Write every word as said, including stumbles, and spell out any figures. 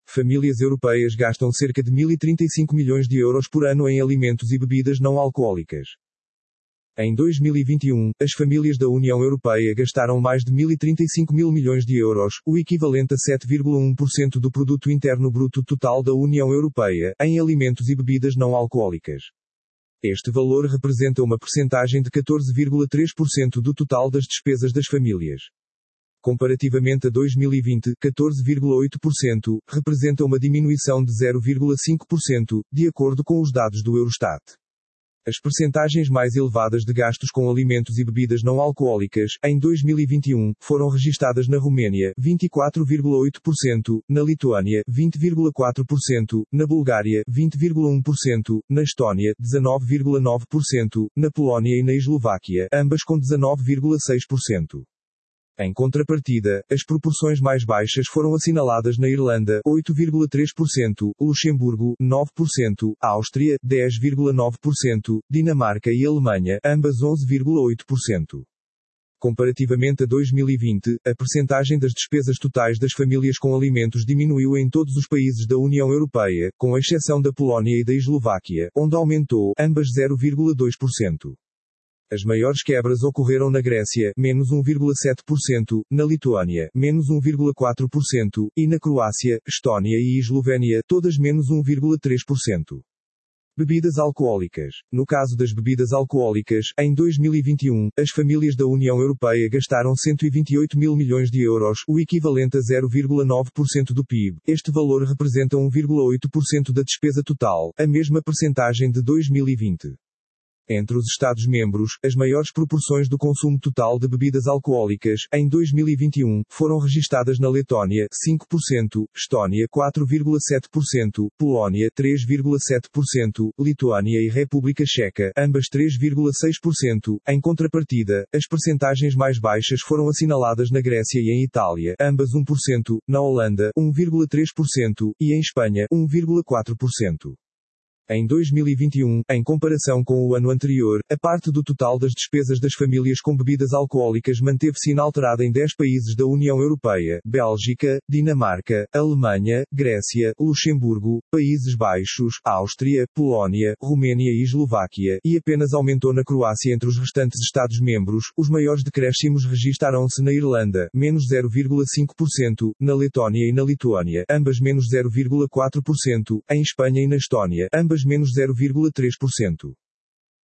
Famílias europeias gastam cerca de mil e trinta e cinco milhões de euros por ano em alimentos e bebidas não alcoólicas. Em dois mil e vinte e um, as famílias da União Europeia gastaram mais de mil e trinta e cinco mil milhões de euros, o equivalente a sete vírgula um por cento do produto interno bruto total da União Europeia, em alimentos e bebidas não alcoólicas. Este valor representa uma percentagem de catorze vírgula três por cento do total das despesas das famílias. Comparativamente a dois mil e vinte, catorze vírgula oito por cento, representa uma diminuição de zero vírgula cinco por cento, de acordo com os dados do Eurostat. As percentagens mais elevadas de gastos com alimentos e bebidas não alcoólicas, em dois mil e vinte e um, foram registadas na Roménia, vinte e quatro vírgula oito por cento, na Lituânia, vinte vírgula quatro por cento, na Bulgária, vinte vírgula um por cento, na Estónia, dezanove vírgula nove por cento, na Polónia e na Eslováquia, ambas com dezanove vírgula seis por cento. Em contrapartida, as proporções mais baixas foram assinaladas na Irlanda, oito vírgula três por cento, Luxemburgo, nove por cento, Áustria, dez vírgula nove por cento, Dinamarca e Alemanha, ambas onze vírgula oito por cento. Comparativamente a dois mil e vinte, a percentagem das despesas totais das famílias com alimentos diminuiu em todos os países da União Europeia, com exceção da Polónia e da Eslováquia, onde aumentou, ambas zero vírgula dois por cento. As maiores quebras ocorreram na Grécia, menos um vírgula sete por cento, na Lituânia, menos um vírgula quatro por cento, e na Croácia, Estónia e Eslovénia, todas menos um vírgula três por cento. Bebidas alcoólicas. No caso das bebidas alcoólicas, em dois mil e vinte e um, as famílias da União Europeia gastaram cento e vinte e oito mil milhões de euros, o equivalente a zero vírgula nove por cento do P I B. Este valor representa um vírgula oito por cento da despesa total, a mesma percentagem de dois mil e vinte. Entre os Estados-membros, as maiores proporções do consumo total de bebidas alcoólicas, em dois mil e vinte e um, foram registadas na Letónia, cinco por cento, Estónia, quatro vírgula sete por cento, Polónia, três vírgula sete por cento, Lituânia e República Checa, ambas três vírgula seis por cento. Em contrapartida, as percentagens mais baixas foram assinaladas na Grécia e em Itália, ambas um por cento, na Holanda, um vírgula três por cento, e em Espanha, um vírgula quatro por cento. Em dois mil e vinte e um, em comparação com o ano anterior, a parte do total das despesas das famílias com bebidas alcoólicas manteve-se inalterada em dez países da União Europeia: Bélgica, Dinamarca, Alemanha, Grécia, Luxemburgo, Países Baixos, Áustria, Polónia, Roménia e Eslováquia, e apenas aumentou na Croácia. Entre os restantes Estados-membros, os maiores decréscimos registaram-se na Irlanda, menos zero vírgula cinco por cento, na Letónia e na Lituânia, ambas menos zero vírgula quatro por cento, em Espanha e na Estónia, ambas menos zero vírgula três por cento.